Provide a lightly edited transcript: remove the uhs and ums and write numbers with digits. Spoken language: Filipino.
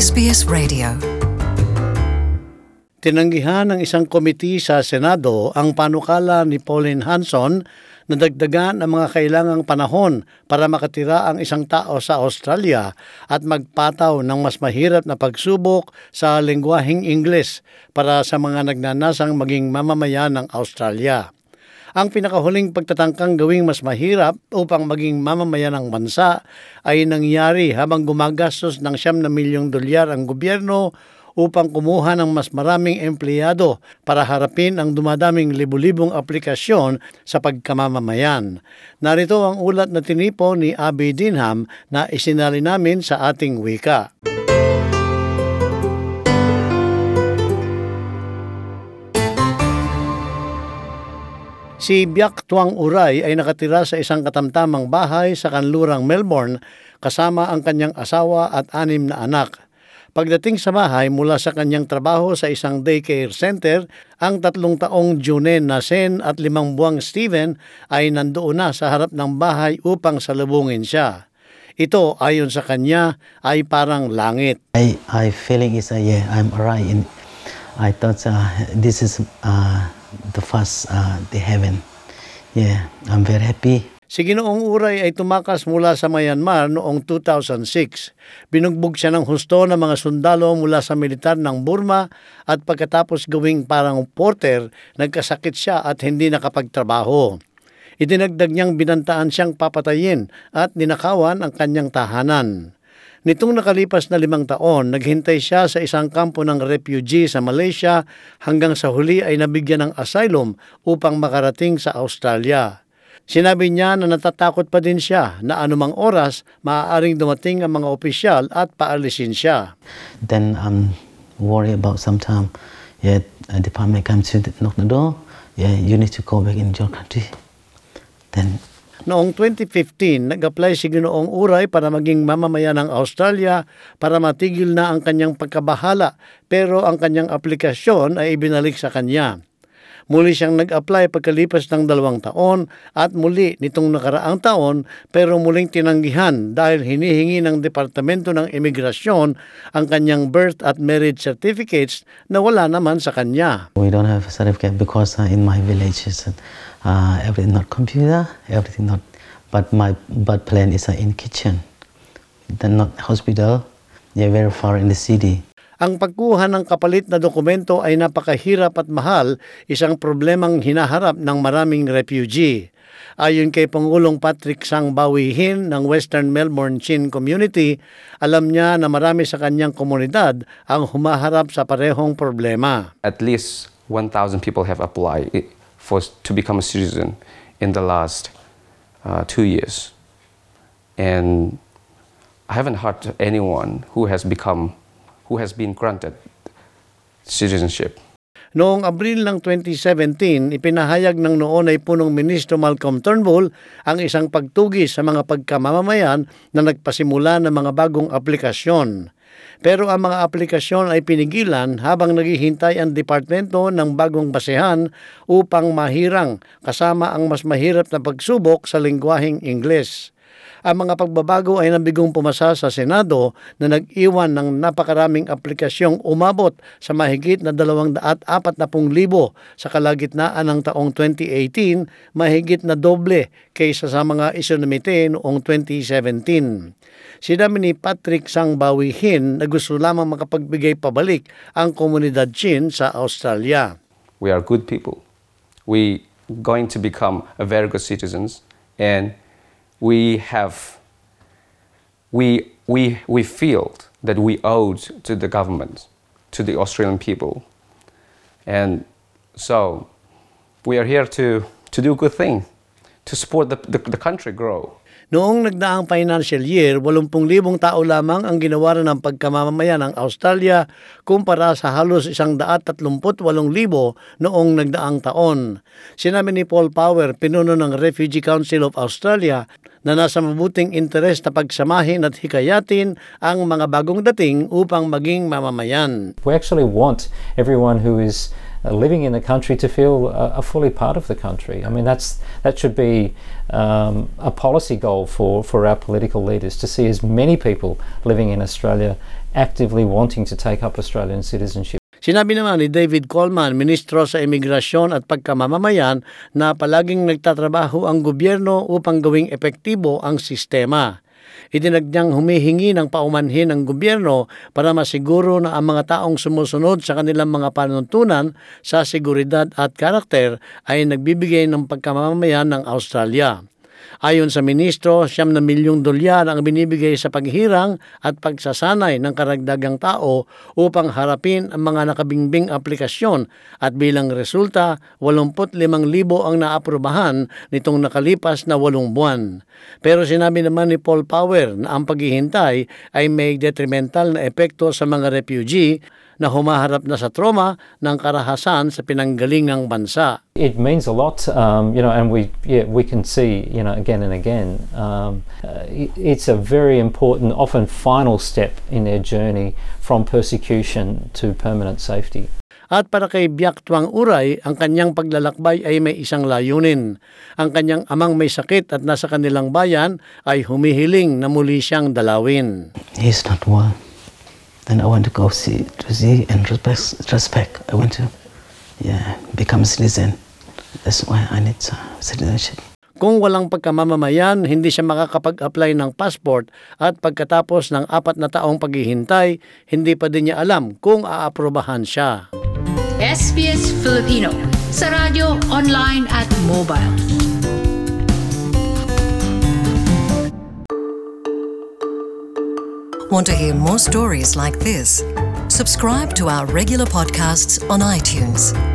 SBS Radio. Tinanggihan ng isang komite sa Senado ang panukala ni Pauline Hanson na dagdagan ang mga kailangang panahon para makatira ang isang tao sa Australia at magpataw ng mas mahirap na pagsubok sa lengguaheng Ingles para sa mga nagnanasang maging mamamayan ng Australia. Ang pinakahuling pagtatangkang gawing mas mahirap upang maging mamamayan ng bansa ay nangyari habang gumagastos ng $9 milyong ang gobyerno upang kumuha ng mas maraming empleyado para harapin ang dumadaming libu-libong aplikasyon sa pagkamamamayan. Narito ang ulat na tinipo ni Abby Dinham na isinali namin sa ating wika. Si Biak Tuang Uray ay nakatira sa isang katamtamang bahay sa kanlurang Melbourne kasama ang kanyang asawa at 6 na anak. Pagdating sa bahay mula sa kanyang trabaho sa isang daycare center, ang 3 taong Junen na Sen at 5 buwang Steven ay nandoon na sa harap ng bahay upang salubungin siya. Ito ayon sa kanya ay parang langit. I feeling is I'm alright. I thought this is the first the heaven. Yeah, I'm very happy. Si Ginoong Uray ay tumakas mula sa Myanmar noong 2006. Binugbog siya ng husto ng mga sundalo mula sa militar ng Burma at pagkatapos gawing parang porter, nagkasakit siya at hindi nakapagtrabaho. Idinagdag niyang binantaan siyang papatayin at ninakawan ang kanyang tahanan. Nitong nakalipas na 5 taon, naghintay siya sa isang kampo ng refugee sa Malaysia hanggang sa huli ay nabigyan ng asylum upang makarating sa Australia. Sinabi niya na natatakot pa din siya na anumang oras maaaring dumating ang mga opisyal at paalisin siya. Then I'm worried about sometime. Yeah, department comes to knock the door. Yeah, you need to go back in your country. Then noong 2015, nag-apply si Ginoong Uray para maging mamamayan ng Australia para matigil na ang kanyang pagkabahala, pero ang kanyang aplikasyon ay ibinalik sa kanya. Muli siyang nag-apply pagkalipas ng 2 taon at muli nitong nakaraang taon, pero muling tinanggihan dahil hinihingi ng Departamento ng Imigrasyon ang kanyang birth at marriage certificates na wala naman sa kanya. We don't have a certificate because in my village everything not computer, everything not. But my plan is in kitchen, then not hospital. Yeah, very far in the city. Ang pagkuha ng kapalit na dokumento ay napakahirap at mahal, isang problemang hinaharap ng maraming refugee. Ayon kay Pangulong Patrick Sangbawihin ng Western Melbourne Chin Community, alam niya na marami sa kanyang komunidad ang humaharap sa parehong problema. At least 1,000 people have applied to become a citizen in the last 2 years. And I haven't heard anyone who has been granted citizenship. Noong Abril ng 2017, ipinahayag ng noon ay punong ministro Malcolm Turnbull ang isang pagtugis sa mga pagkamamamayan na nagpasimula ng mga bagong aplikasyon. Pero ang mga aplikasyon ay pinigilan habang naghihintay ang departamento ng bagong basehan upang mahirang kasama ang mas mahirap na pagsubok sa lengguaheng Ingles. Ang mga pagbabago ay nabigong pumasa sa Senado na nag-iwan ng napakaraming aplikasyong umabot sa mahigit na 240,000 sa kalagitnaan ng taong 2018, mahigit na doble kaysa sa mga isinumite noong 2017. Sinabi ni Patrick Sangbawihin na gusto lamang makapagbigay pabalik ang komunidad Chin sa Australia. We are good people. We going to become a very good citizens, and we feel that we owed to the government, to the Australian people. And so we are here to do a good thing, to support the country grow. Noong nagdaang financial year, 80,000 tao lamang ang ginawaran ng pagkamamamayan ng Australia kumpara sa halos 138,000 noong nagdaang taon. Sinabi ni Paul Power, pinuno ng Refugee Council of Australia, na nasa mabuting interes na pagsamahin at hikayatin ang mga bagong dating upang maging mamamayan. We actually want everyone who is living in the country to feel a fully part of the country. I mean, that should be a policy goal for our political leaders, to see as many people living in Australia actively wanting to take up Australian citizenship. Sinabi naman ni David Coleman, Ministro sa Imigrasyon at Pagkamamamayan, na palaging nagtatrabaho ang gobyerno upang gawing epektibo ang sistema. Idinagdyang humihingi ng paumanhin ng gobyerno para masiguro na ang mga taong sumusunod sa kanilang mga panuntunan sa seguridad at karakter ay nagbibigay ng pagkamamamayan ng Australia. Ayon sa ministro, $9 milyong ang binibigay sa paghirang at pagsasanay ng karagdagang tao upang harapin ang mga nakabingbing aplikasyon at bilang resulta, 85,000 ang naaprubahan nitong nakalipas na 8 buwan. Pero sinabi naman ni Paul Power na ang paghihintay ay may detrimental na epekto sa mga refugee na humaharap na sa trauma ng karahasan sa pinanggalingang bansa. It means a lot, and we can see, again and again. It's a very important, often final step in their journey from persecution to permanent safety. At para kay Biak Tuang Uray, ang kanyang paglalakbay ay may isang layunin. Ang kanyang amang may sakit at nasa kanilang bayan ay humihiling na muli siyang dalawin. He's not well. Then I want to go see and respect. I want to become a citizen. That's why I need citizenship. Kung walang pagkamamamayan, hindi siya makakapag-apply ng passport at pagkatapos ng 4 na taong paghihintay, hindi pa din niya alam kung aaprobahan siya. SBS Filipino sa radyo, online at mobile. Want to hear more stories like this? Subscribe to our regular podcasts on iTunes.